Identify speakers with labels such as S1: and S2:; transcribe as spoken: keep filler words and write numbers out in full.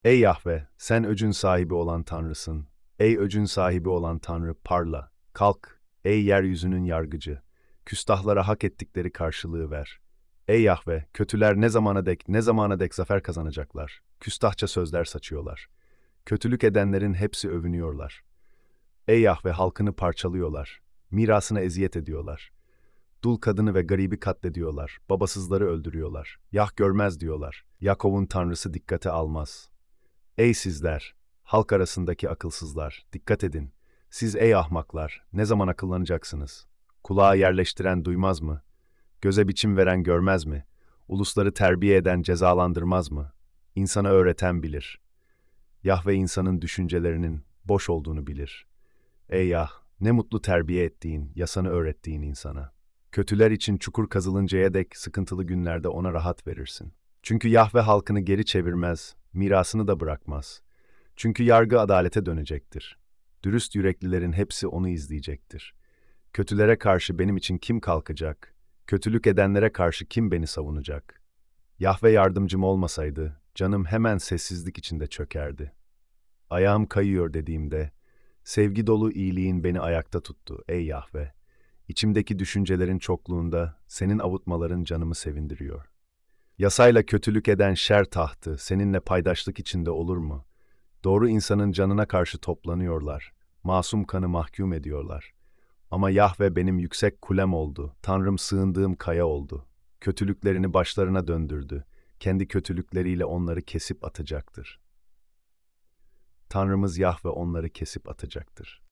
S1: Ey Yahve, sen öcün sahibi olan Tanrısın. Ey öcün sahibi olan Tanrı, parla. Kalk, ey yeryüzünün yargıcı. Küstahlara hak ettikleri karşılığı ver. Ey Yahve, kötüler ne zamana dek, ne zamana dek zafer kazanacaklar. Küstahça sözler saçıyorlar. Kötülük edenlerin hepsi övünüyorlar. Ey Yahve, halkını parçalıyorlar. Mirasına eziyet ediyorlar. Dul kadını ve garibi katlediyorlar. Babasızları öldürüyorlar. Yah görmez diyorlar. Yakov'un tanrısı dikkate almaz. Ey sizler, halk arasındaki akılsızlar, dikkat edin. Siz ey ahmaklar, ne zaman akıllanacaksınız? Kulağa yerleştiren duymaz mı? Göze biçim veren görmez mi? Ulusları terbiye eden cezalandırmaz mı? İnsana öğreten bilir. Yahve insanın düşüncelerinin boş olduğunu bilir. Ey Yah, ne mutlu terbiye ettiğin, yasanı öğrettiğin insana. Kötüler için çukur kazılıncaya dek sıkıntılı günlerde ona rahat verirsin. Çünkü Yahve halkını geri çevirmez, mirasını da bırakmaz. Çünkü yargı adalete dönecektir. Dürüst yüreklilerin hepsi onu izleyecektir. Kötülere karşı benim için kim kalkacak? Kötülük edenlere karşı kim beni savunacak? Yahve yardımcım olmasaydı, canım hemen sessizlik içinde çökerdi. Ayağım kayıyor dediğimde, sevgi dolu iyiliğin beni ayakta tuttu, ey Yahve. İçimdeki düşüncelerin çokluğunda, senin avutmaların canımı sevindiriyor. Yasayla kötülük eden şer tahtı, seninle paydaşlık içinde olur mu? Doğru insanın canına karşı toplanıyorlar. Masum kanı mahkum ediyorlar. Ama Yahve benim yüksek kulem oldu. Tanrım sığındığım kaya oldu. Kötülüklerini başlarına döndürdü. Kendi kötülükleriyle onları kesip atacaktır. Tanrımız Yahve onları kesip atacaktır.